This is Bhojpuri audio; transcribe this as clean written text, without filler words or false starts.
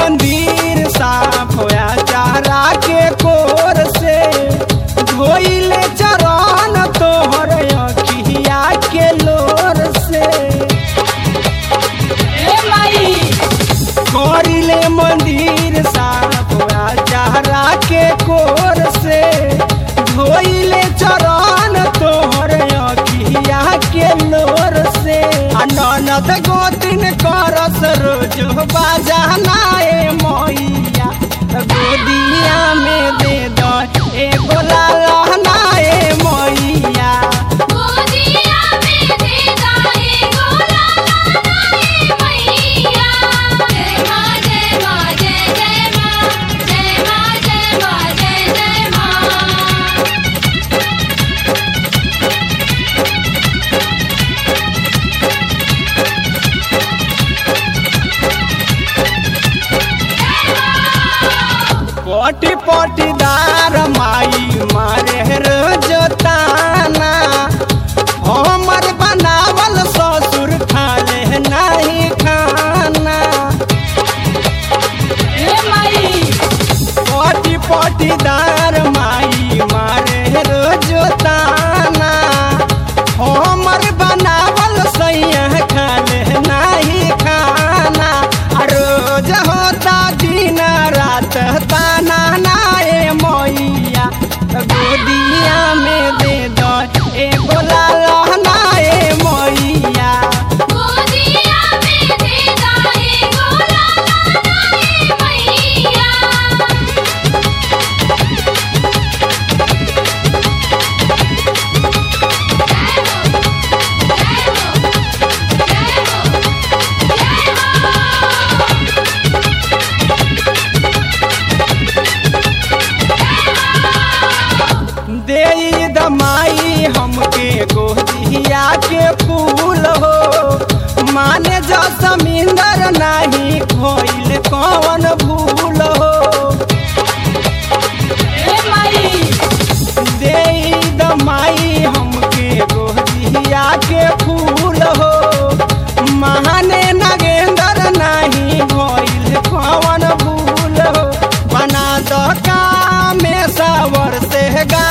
मंदिर साफ होया चारा के कोर से धोइले चरण तोहर अखिया के लोर से करिले मंदिर साफ होया चारा के कोर से धोइले चरण तोहर अखिया के लोर से ननद गोतिन करस रोज बाजानाए मैया गोदिया में दे दो एगो लालनाए मैया गोदिया में दे दो एगो लालनाए मैया। जय मां जय मां जय जय मां, जय मां जय मां जय जय मां। पटी पटीदार माई मारे रोज ताना हमर बनावल ससुर खाले नहीं खाना पटी पटीदार माई मारे रोज ताना हमर बनावल सैया खाले नहीं खाना रोज होता दिन रात ताना नाए मैया गोदिया में दे दो एगो लालनाए मैया गोदिया में दे दो एगो लालनाए मैया। दे दमाई हमके गोदिया के फूल हो माने जो समिंदर नहीं खोइल कौन भूल हो दे दमाई हमके गोदिया के फूल हो माने नगेंदर नहीं खोइल कौन भूल हो बना दो का में सावर से गा